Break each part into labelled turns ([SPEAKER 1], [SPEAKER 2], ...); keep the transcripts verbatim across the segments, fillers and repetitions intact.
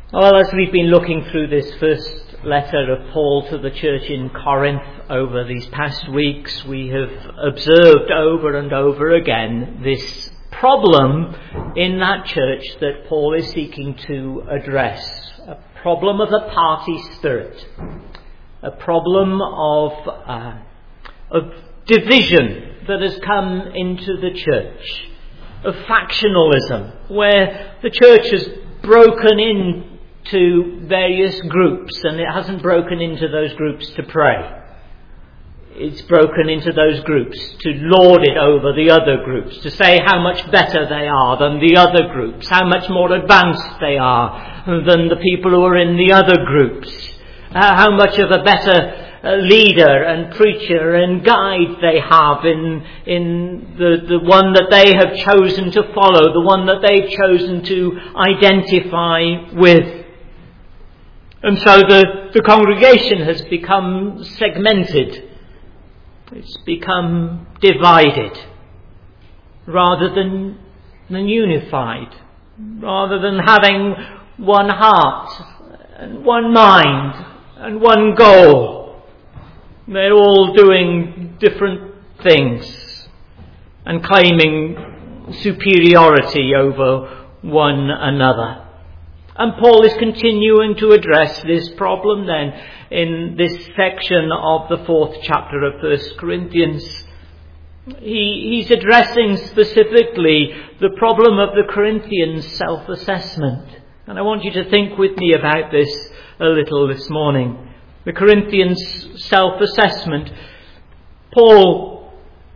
[SPEAKER 1] Well, as we've been looking through this first letter of Paul to the church in Corinth over these past weeks, we have observed over and over again this problem in that church that Paul is seeking to address. A problem of a party spirit. A problem of, uh, of division that has come into the church. Of factionalism, where the church has broken in to various groups, and it hasn't broken into those groups to pray. It's broken into those groups to lord it over the other groups, to say how much better they are than the other groups, how much more advanced they are than the people who are in the other groups, uh, how much of a better uh, leader and preacher and guide they have in in the, the one that they have chosen to follow, the one that they've chosen to identify with. And so the, the congregation has become segmented. It's become divided rather than, than unified, rather than having one heart and one mind and one goal. They're all doing different things and claiming superiority over one another. And Paul is continuing to address this problem then in this section of the fourth chapter of First Corinthians. He, he's addressing specifically the problem of the Corinthians' self-assessment. And I want you to think with me about this a little this morning. The Corinthians' self-assessment. Paul,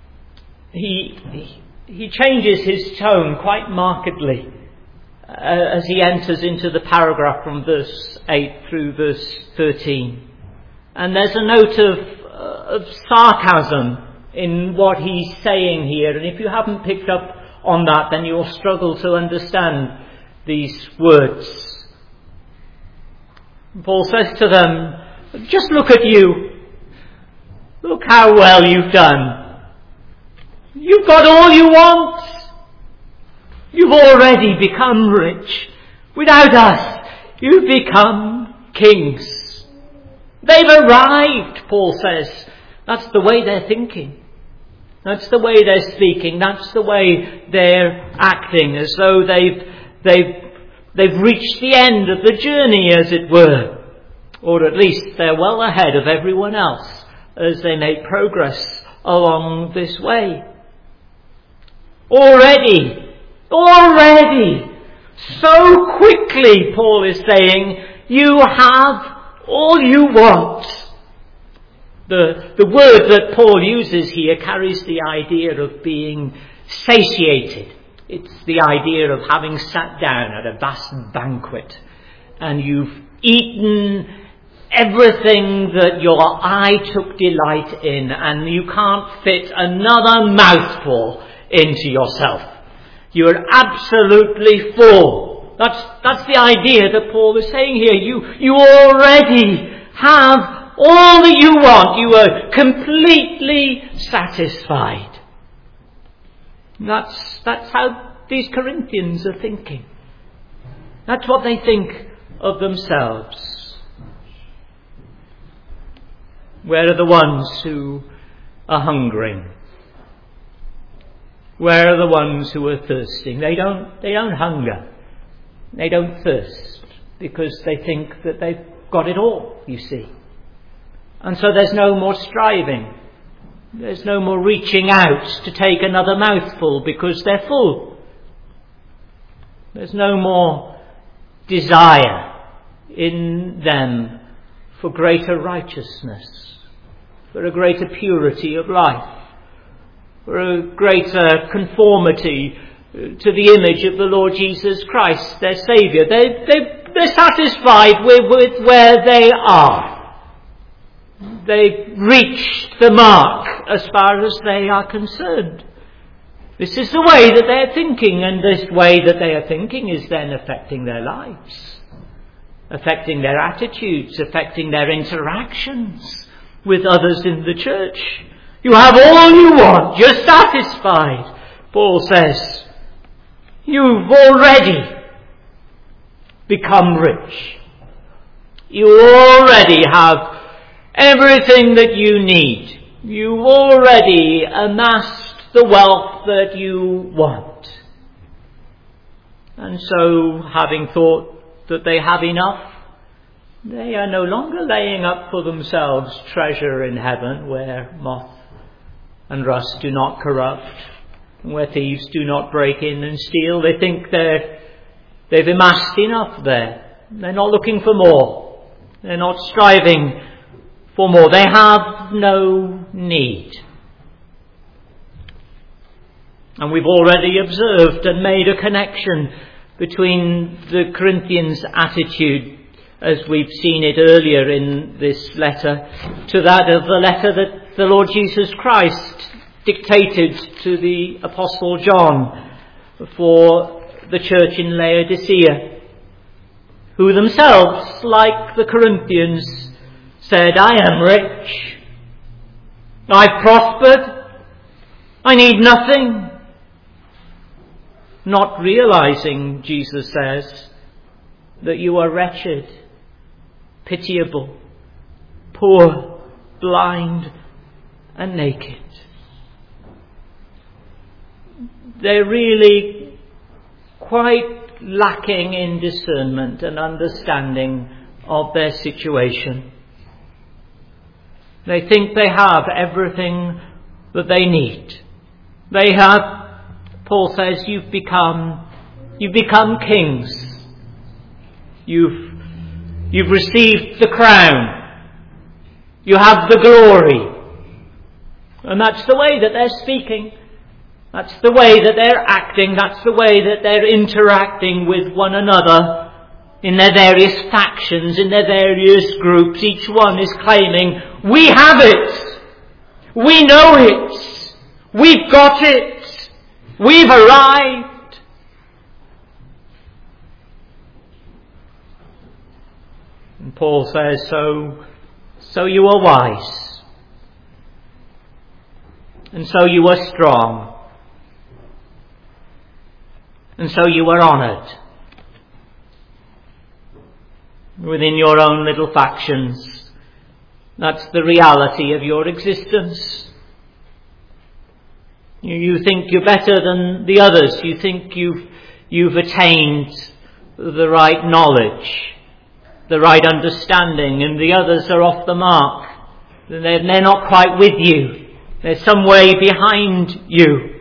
[SPEAKER 1] he, he changes his tone quite markedly Uh, as he enters into the paragraph from verse eight through verse thirteen. And there's a note of, uh, of sarcasm in what he's saying here. And if you haven't picked up on that, then you'll struggle to understand these words. Paul says to them, just look at you. Look how well you've done. You've got all you want. You've already become rich. Without us, you've become kings. They've arrived, Paul says. That's the way they're thinking. That's the way they're speaking. That's the way they're acting, as though they've, they've, they've reached the end of the journey, as it were. Or at least they're well ahead of everyone else as they make progress along this way. Already, Already, so quickly, Paul is saying, you have all you want. The, the word that Paul uses here carries the idea of being satiated. It's the idea of having sat down at a vast banquet and you've eaten everything that your eye took delight in, and you can't fit another mouthful into yourself. You're absolutely full. That's, that's the idea that Paul is saying here. You, you already have all that you want. You are completely satisfied. That's, that's how these Corinthians are thinking. That's what they think of themselves. Where are the ones who are hungering? Where are the ones who are thirsting? They don't, they don't hunger. They don't thirst because they think that they've got it all, you see. And so there's no more striving. There's no more reaching out to take another mouthful because they're full. There's no more desire in them for greater righteousness, for a greater purity of life, for a greater conformity to the image of the Lord Jesus Christ, their Saviour. They, they, they're satisfied with, with where they are. They've reached the mark as far as they are concerned. This is the way that they're thinking, and this way that they are thinking is then affecting their lives, affecting their attitudes, affecting their interactions with others in the church. You have all you want. You're satisfied, Paul says. You've already become rich. You already have everything that you need. You've already amassed the wealth that you want. And so, having thought that they have enough, they are no longer laying up for themselves treasure in heaven where moth and rust do not corrupt, and where thieves do not break in and steal. They think they're, they've amassed enough there. They're not looking for more. They're not striving for more. They have no need. And we've already observed and made a connection between the Corinthians' attitude, as we've seen it earlier in this letter, to that of the letter that the Lord Jesus Christ dictated to the Apostle John for the church in Laodicea, who themselves, like the Corinthians, said, I am rich, I've prospered, I need nothing. Not realizing, Jesus says, that you are wretched, pitiable, poor, blind, and naked. They're really quite lacking in discernment and understanding of their situation. They think they have everything that they need. They have, Paul says, you've become, you've become kings. You've, you've received the crown. You have the glory. And that's the way that they're speaking. That's the way that they're acting. That's the way that they're interacting with one another in their various factions, in their various groups. Each one is claiming, we have it. We know it. We've got it. We've arrived. And Paul says, so, so you are wise. And so you are strong. And so you are honoured within your own little factions. That's the reality of your existence. You, you think you're better than the others. You think you've, you've attained the right knowledge, the right understanding, and the others are off the mark. They're, they're not quite with you. They're some way behind you.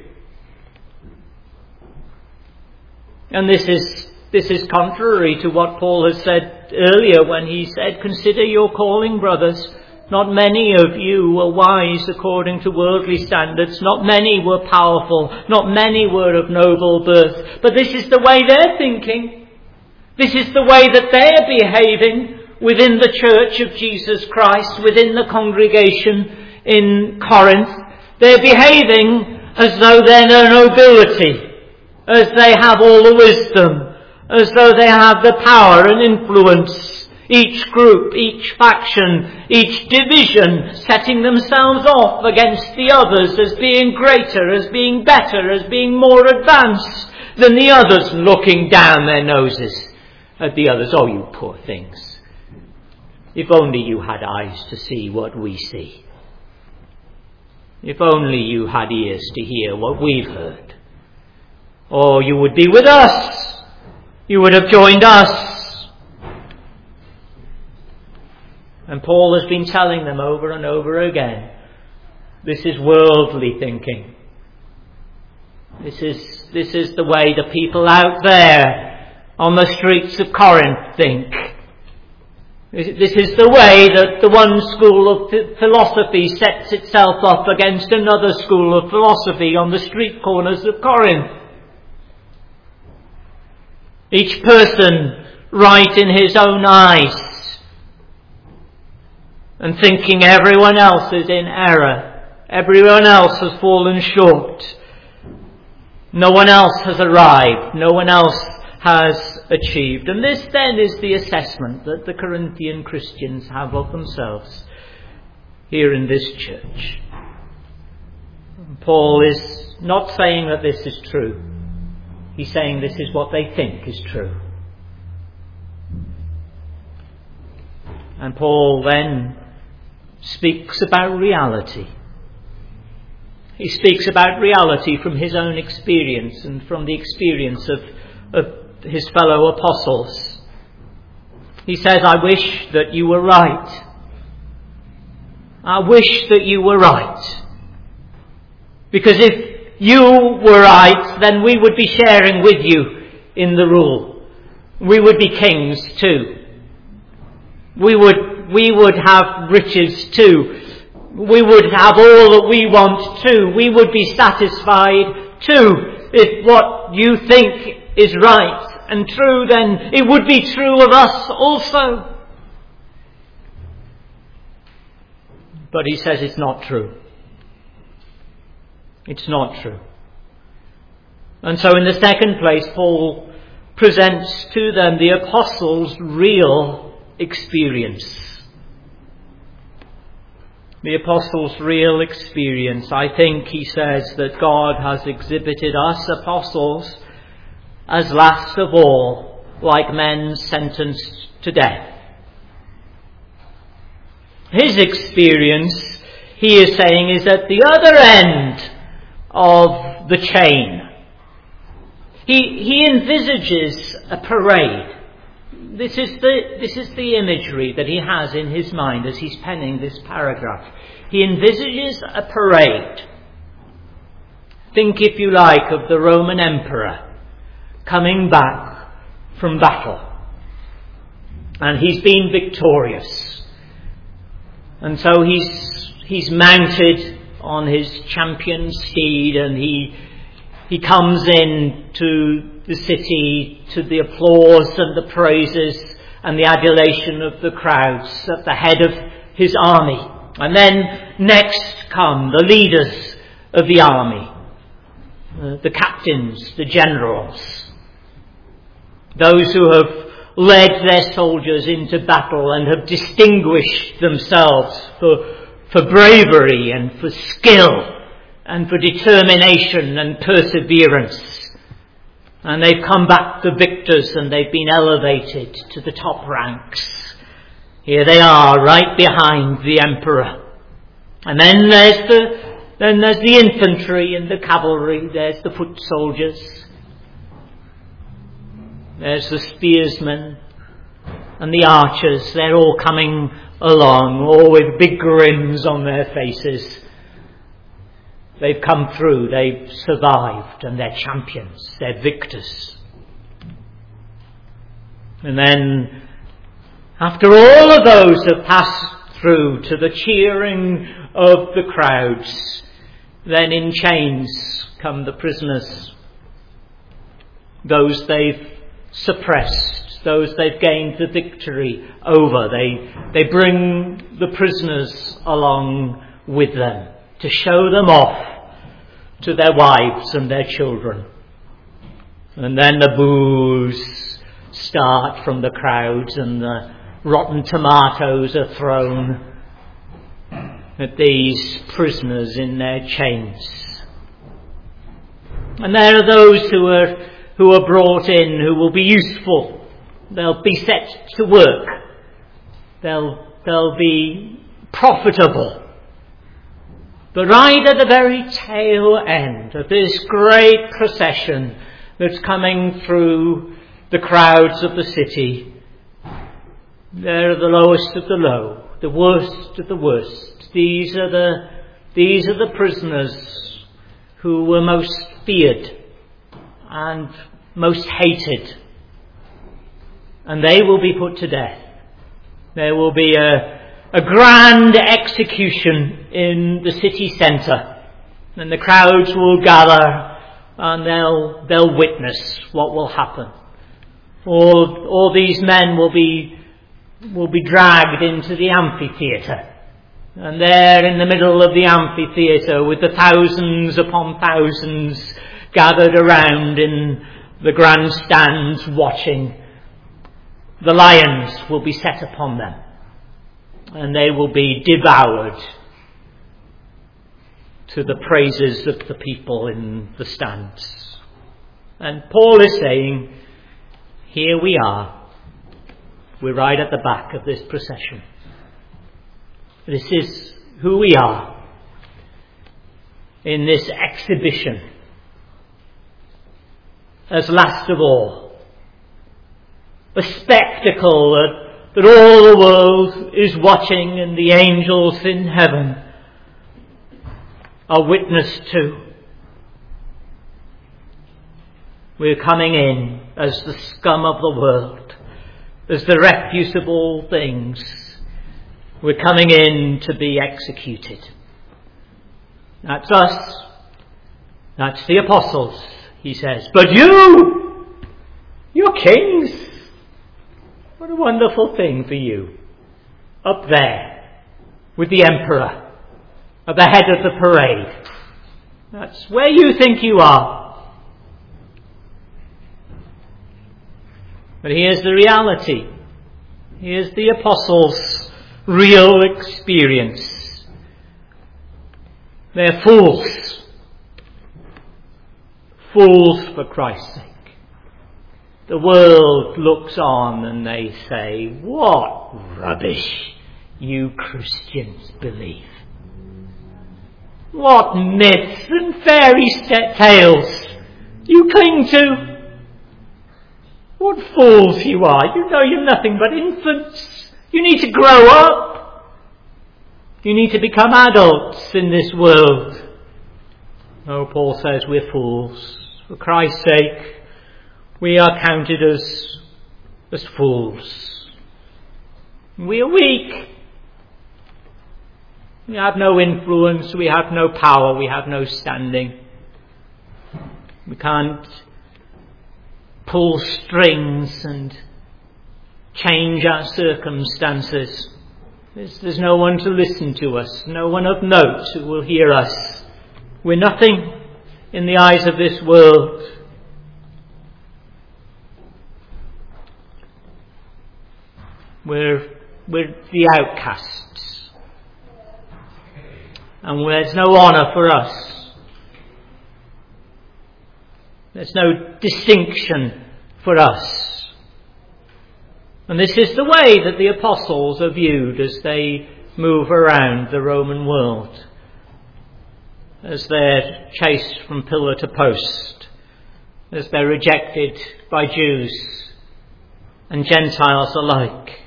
[SPEAKER 1] And this is this is contrary to what Paul has said earlier when he said, consider your calling, brothers. Not many of you were wise according to worldly standards. Not many were powerful. Not many were of noble birth. But this is the way they're thinking. This is the way that they're behaving within the church of Jesus Christ, within the congregation in Corinth. They're behaving as though they're no nobility, as they have all the wisdom, as though they have the power and influence. Each group, each faction, each division setting themselves off against the others as being greater, as being better, as being more advanced than the others, looking down their noses at the others. Oh, you poor things. If only you had eyes to see what we see. If only you had ears to hear what we've heard. Or you would be with us. You would have joined us. And Paul has been telling them over and over again, this is worldly thinking. This is, this is the way the people out there on the streets of Corinth think. This is the way that the one school of philosophy sets itself up against another school of philosophy on the street corners of Corinth. Each person right in his own eyes, and thinking everyone else is in error. Everyone else has fallen short. No one else has arrived. No one else has achieved. And this then is the assessment that the Corinthian Christians have of themselves here in this church. Paul is not saying that this is true. He's saying this is what they think is true. And Paul then speaks about reality. He speaks about reality from his own experience and from the experience of, of his fellow apostles. He says, I wish that you were right. I wish that you were right. Because if you were right, then we would be sharing with you in the rule. We would be kings too. We would, we would have riches too. We would have all that we want too. We would be satisfied too. If what you think is right and true, then it would be true of us also. But he says it's not true. It's not true. And so in the second place, Paul presents to them the apostles' real experience. The apostles' real experience. I think he says that God has exhibited us apostles as last of all, like men sentenced to death. His experience, he is saying, is at the other end of the chain. He, he envisages a parade. This is the, this is the imagery that he has in his mind as he's penning this paragraph. He envisages a parade. Think, if you like, of the Roman emperor coming back from battle. And he's been victorious. And so he's, he's mounted on his champion steed, and he, he comes in to the city to the applause and the praises and the adulation of the crowds at the head of his army. And then next come the leaders of the army, uh, the captains, the generals, those who have led their soldiers into battle and have distinguished themselves for, for bravery and for skill and for determination and perseverance. And they've come back the victors, and they've been elevated to the top ranks. Here they are, right behind the emperor. And then there's the, then there's the infantry and the cavalry. There's the foot soldiers. There's the spearsmen and the archers. They're all coming along, all with big grins on their faces. They've come through, they've survived, and they're champions, they're victors. And then, after all of those have passed through to the cheering of the crowds, then in chains come the prisoners. Those they've suppressed, those they've gained the victory over. They, they bring the prisoners along with them to show them off to their wives and their children. And then the boos start from the crowds, and the rotten tomatoes are thrown at these prisoners in their chains. And there are those who are who are brought in who will be useful. They'll be set to work. They'll they'll be profitable. But right at the very tail end of this great procession that's coming through the crowds of the city, there are the lowest of the low, the worst of the worst. These are the, these are the prisoners who were most feared and most hated. And they will be put to death. There will be a A grand execution in the city centre, and the crowds will gather, and they'll they'll witness what will happen. All all these men will be will be dragged into the amphitheatre, and there in the middle of the amphitheatre, with the thousands upon thousands gathered around in the grandstands watching, the lions will be set upon them. And they will be devoured to the praises of the people in the stands. And Paul is saying, here we are. We're right at the back of this procession. This is who we are in this exhibition. As last of all, a spectacle that, that all the world is watching and the angels in heaven are witness to. We're coming in as the scum of the world, as the refuse of all things. We're coming in to be executed. That's us. That's the apostles, he says. But you, you're kings. What a wonderful thing for you. Up there, with the emperor, at the head of the parade. That's where you think you are. But here's the reality. Here's the apostles' real experience. They're fools. Fools for Christ's sake. The world looks on and they say, what rubbish you Christians believe. What myths and fairy tales you cling to. What fools you are. You know you're nothing but infants. You need to grow up. You need to become adults in this world. Oh, Paul says we're fools. For Christ's sake, we are counted as, as fools. We are weak. We have no influence. We have no power. We have no standing. We can't pull strings and change our circumstances. There's, there's no one to listen to us, no one of note who will hear us. We're nothing in the eyes of this world. We're, we're the outcasts. And there's no honour for us. There's no distinction for us. And this is the way that the apostles are viewed as they move around the Roman world, as they're chased from pillar to post, as they're rejected by Jews and Gentiles alike.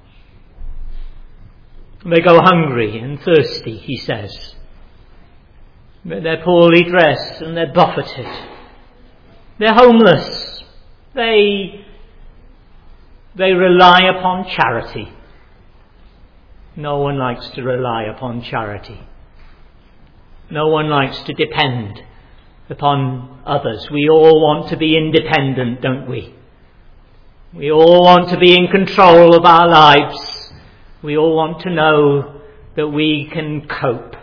[SPEAKER 1] They go hungry and thirsty, he says. They're poorly dressed and they're buffeted. They're homeless. They, they rely upon charity. No one likes to rely upon charity. No one likes to depend upon others. We all want to be independent, don't we? We all want to be in control of our lives. We all want to know that we can cope.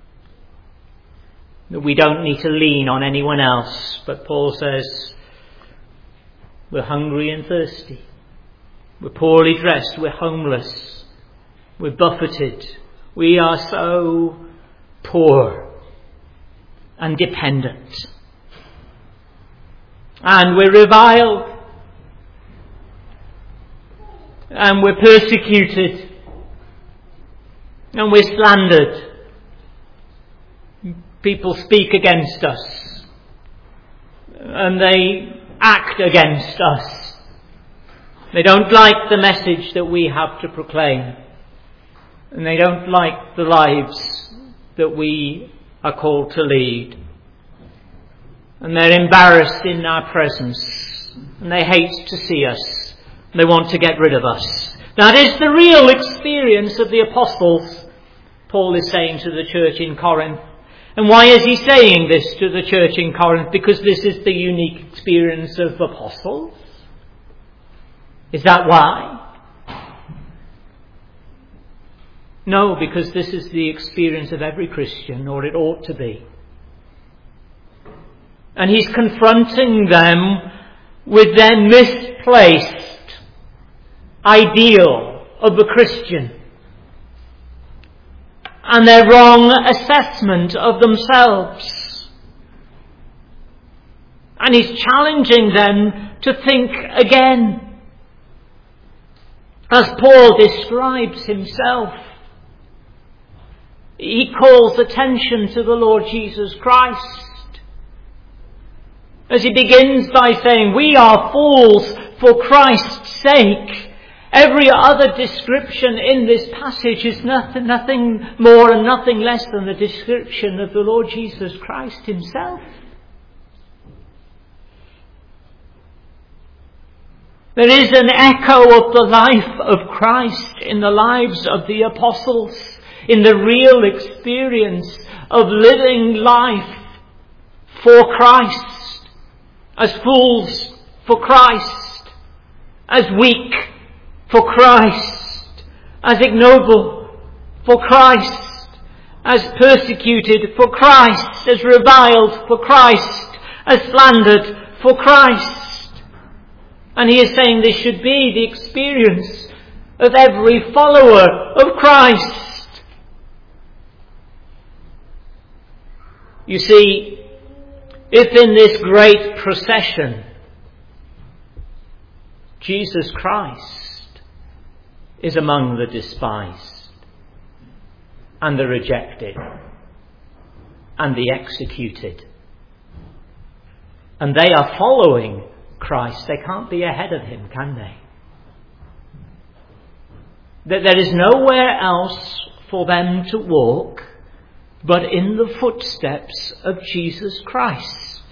[SPEAKER 1] That we don't need to lean on anyone else. But Paul says, we're hungry and thirsty. We're poorly dressed. We're homeless. We're buffeted. We are so poor and dependent. And we're reviled. And we're persecuted. And we're slandered. People speak against us. And they act against us. They don't like the message that we have to proclaim. And they don't like the lives that we are called to lead. And they're embarrassed in our presence. And they hate to see us. They want to get rid of us. That is the real experience of the apostles, Paul is saying to the church in Corinth. And why is he saying this to the church in Corinth? Because this is the unique experience of apostles? Is that why? No, because this is the experience of every Christian, or it ought to be. And he's confronting them with their misplaced ideal of the Christian and their wrong assessment of themselves. And he's challenging them to think again. As Paul describes himself, he calls attention to the Lord Jesus Christ. As he begins by saying, we are fools for Christ's sake. Every other description in this passage is nothing, nothing more and nothing less than a description of the Lord Jesus Christ himself. There is an echo of the life of Christ in the lives of the apostles, in the real experience of living life for Christ, as fools for Christ, as weak for Christ, as ignoble for Christ, as persecuted for Christ, as reviled for Christ, as slandered for Christ. And he is saying this should be the experience of every follower of Christ. You see, if in this great procession Jesus Christ is among the despised and the rejected and the executed, and they are following Christ, they can't be ahead of him, can they? That there is nowhere else for them to walk but in the footsteps of Jesus Christ.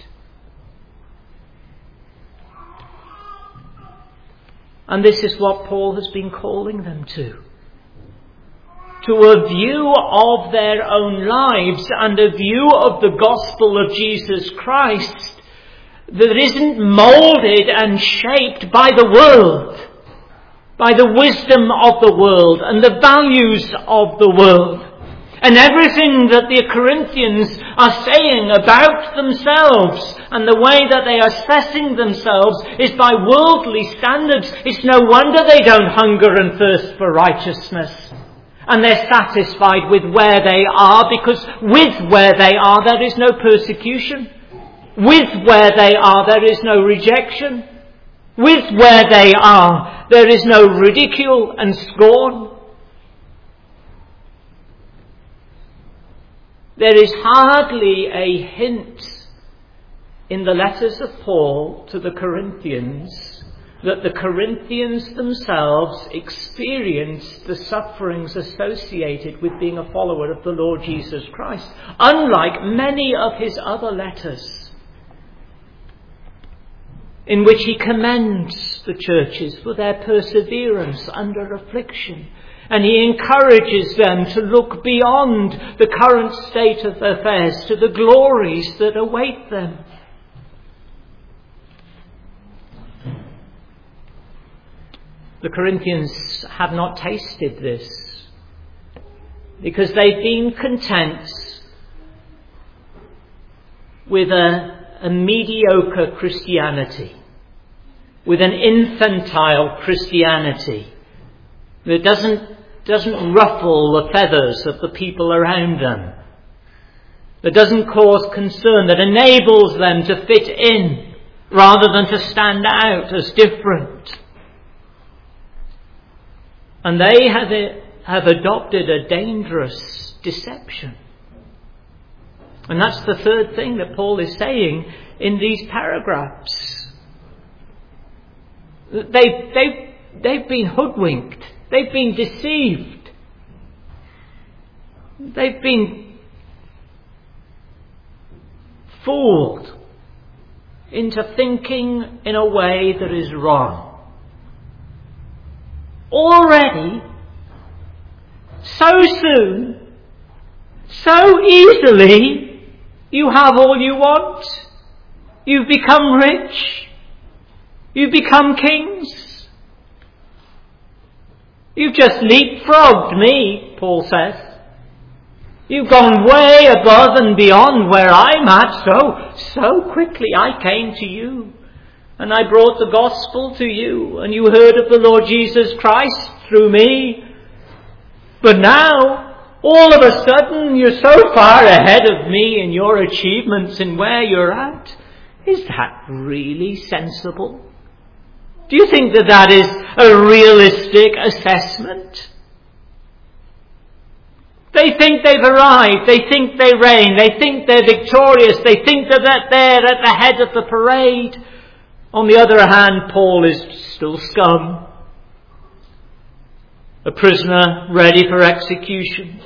[SPEAKER 1] And this is what Paul has been calling them to. To a view of their own lives and a view of the gospel of Jesus Christ that isn't moulded and shaped by the world, by the wisdom of the world and the values of the world. And everything that the Corinthians are saying about themselves and the way that they are assessing themselves is by worldly standards. It's no wonder they don't hunger and thirst for righteousness. And they're satisfied with where they are, because with where they are there is no persecution. With where they are there is no rejection. With where they are there is no ridicule and scorn. There is hardly a hint in the letters of Paul to the Corinthians that the Corinthians themselves experienced the sufferings associated with being a follower of the Lord Jesus Christ, unlike many of his other letters, in which he commends the churches for their perseverance under affliction. And he encourages them to look beyond the current state of affairs to the glories that await them. The Corinthians have not tasted this because they've been content with a, a mediocre Christianity, with an infantile Christianity that doesn't doesn't ruffle the feathers of the people around them, that doesn't cause concern, that enables them to fit in rather than to stand out as different. And they have, have adopted a dangerous deception. And that's the third thing that Paul is saying in these paragraphs. They, they, they've been hoodwinked. They've been deceived. They've been fooled into thinking in a way that is wrong. Already, so soon, so easily, you have all you want. You've become rich. You've become kings. You've just leapfrogged me, Paul says. You've gone way above and beyond where I'm at. So, so quickly I came to you. And I brought the gospel to you. And you heard of the Lord Jesus Christ through me. But now, all of a sudden, you're so far ahead of me in your achievements and where you're at. Is that really sensible? Do you think that that is a realistic assessment? They think they've arrived. They think they reign. They think they're victorious. They think that they're at the head of the parade. On the other hand, Paul is still scum. A prisoner ready for execution.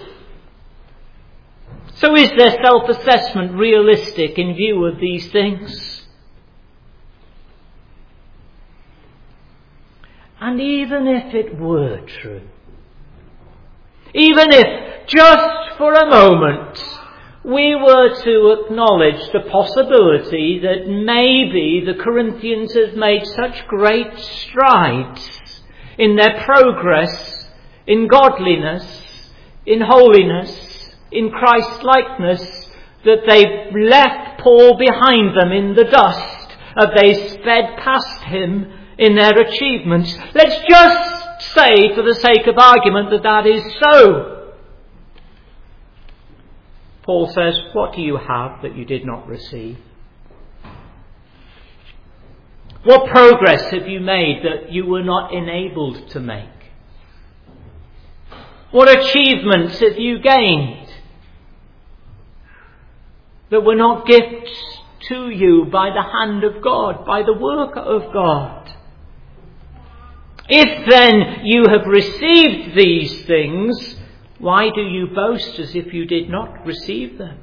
[SPEAKER 1] So is their self-assessment realistic in view of these things? And even if it were true, even if just for a moment we were to acknowledge the possibility that maybe the Corinthians have made such great strides in their progress in godliness, in holiness, in Christ-likeness, that they've left Paul behind them in the dust, as they sped past him in their achievements. Let's just say, for the sake of argument, that that is so. Paul says, what do you have that you did not receive? What progress have you made that you were not enabled to make? What achievements have you gained that were not gifts to you by the hand of God, by the work of God? If then you have received these things, why do you boast as if you did not receive them?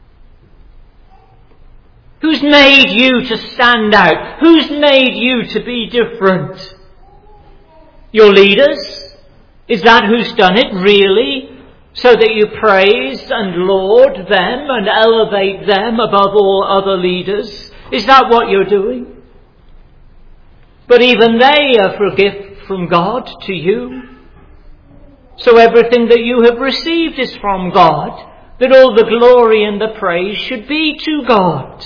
[SPEAKER 1] Who's made you to stand out? Who's made you to be different? Your leaders? Is that who's done it, really? So that you praise and laud them and elevate them above all other leaders? Is that what you're doing? But even they are for a gift from God to you. So everything that you have received is from God, that all the glory and the praise should be to God.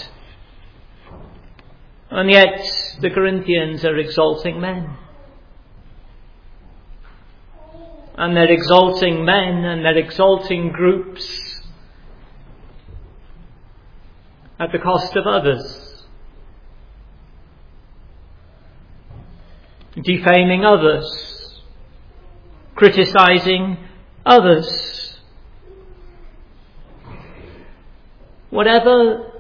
[SPEAKER 1] And yet the Corinthians are exalting men. And they're exalting men and they're exalting groups at the cost of others. Defaming others. Criticizing others. Whatever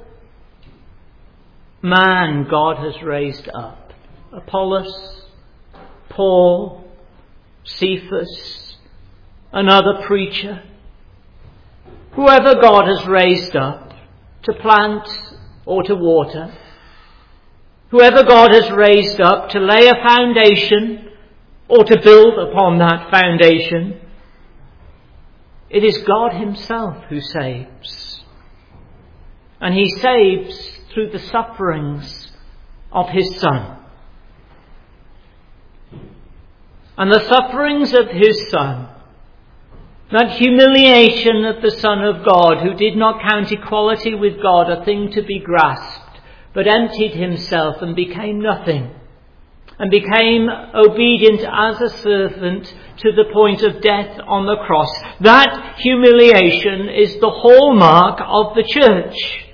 [SPEAKER 1] man God has raised up, Apollos, Paul, Cephas, another preacher, whoever God has raised up to plant or to water, whoever God has raised up to lay a foundation or to build upon that foundation, it is God himself who saves. And he saves through the sufferings of his Son. And the sufferings of his Son, that humiliation of the Son of God, who did not count equality with God a thing to be grasped, but emptied himself and became nothing, and became obedient as a servant to the point of death on the cross. That humiliation is the hallmark of the church.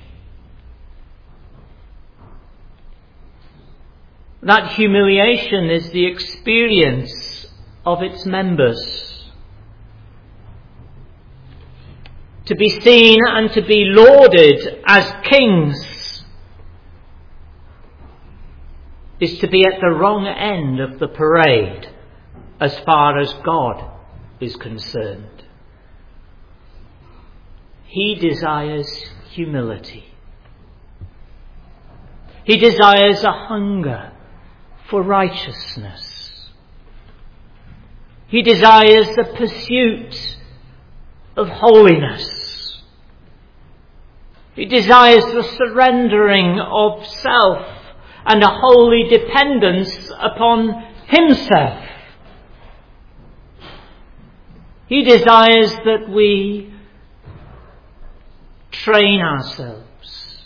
[SPEAKER 1] That humiliation is the experience of its members. To be seen and to be lauded as kings is to be at the wrong end of the parade as far as God is concerned. He desires humility. He desires a hunger for righteousness. He desires the pursuit of holiness. He desires the surrendering of self and a holy dependence upon himself. He desires that we train ourselves,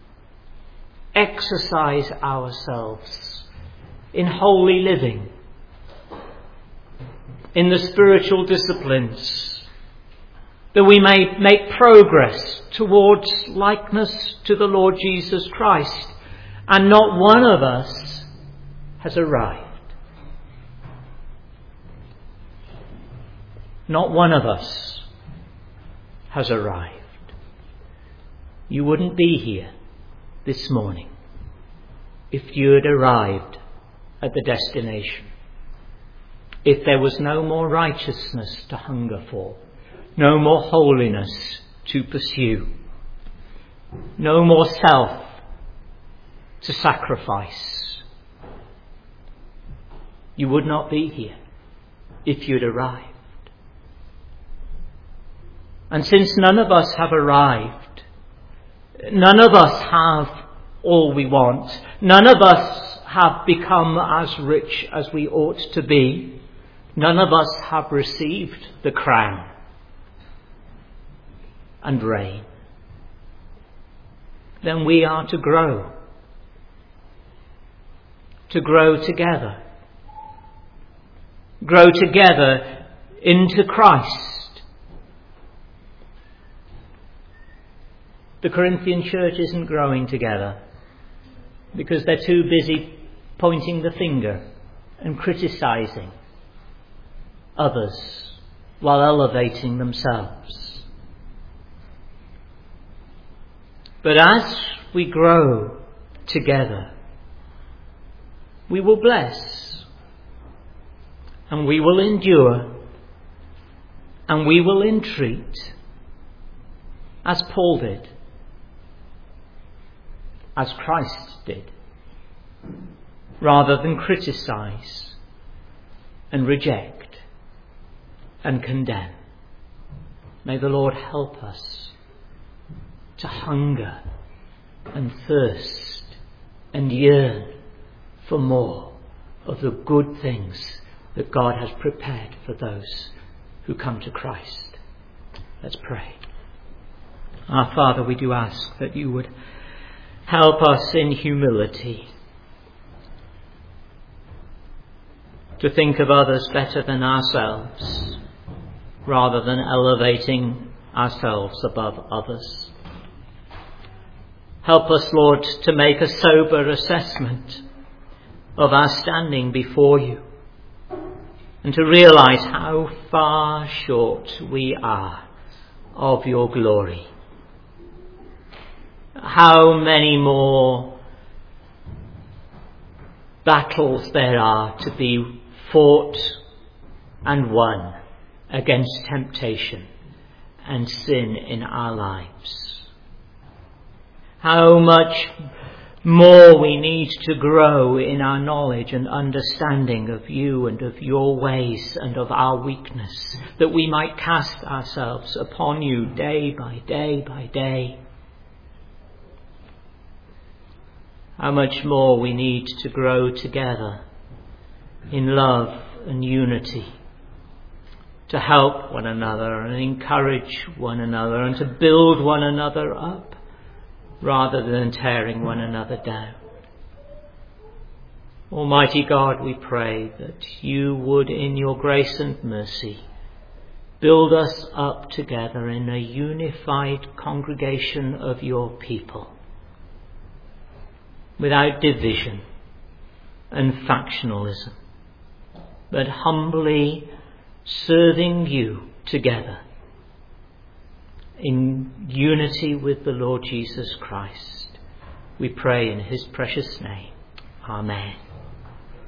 [SPEAKER 1] exercise ourselves in holy living, in the spiritual disciplines, that we may make progress towards likeness to the Lord Jesus Christ, and not one of us has arrived. Not one of us has arrived. You wouldn't be here this morning if you had arrived at the destination. If there was no more righteousness to hunger for, no more holiness to pursue, no more self to sacrifice, you would not be here if you'd arrived. And since none of us have arrived, none of us have all we want, none of us have become as rich as we ought to be, none of us have received the crown and reign, then we are to grow, to grow together, grow together into Christ. The Corinthian church isn't growing together because they're too busy pointing the finger and criticizing others while elevating themselves. But as we grow together, we will bless, and we will endure, and we will entreat, as Paul did, as Christ did, rather than criticize and reject and condemn. May the Lord help us to hunger and thirst and yearn for more of the good things that God has prepared for those who come to Christ. Let's pray. Our Father, we do ask that you would help us in humility to think of others better than ourselves, rather than elevating ourselves above others. Help us, Lord, to make a sober assessment of our standing before you, and to realize how far short we are of your glory. How many more battles there are to be fought and won against temptation and sin in our lives. How much more we need to grow in our knowledge and understanding of you and of your ways and of our weakness, that we might cast ourselves upon you day by day by day. How much more we need to grow together in love and unity, to help one another and encourage one another and to build one another up, rather than tearing one another down. Almighty God, we pray that you would, in your grace and mercy, build us up together in a unified congregation of your people, without division and factionalism, but humbly serving you together in unity with the Lord Jesus Christ. We pray in his precious name. Amen.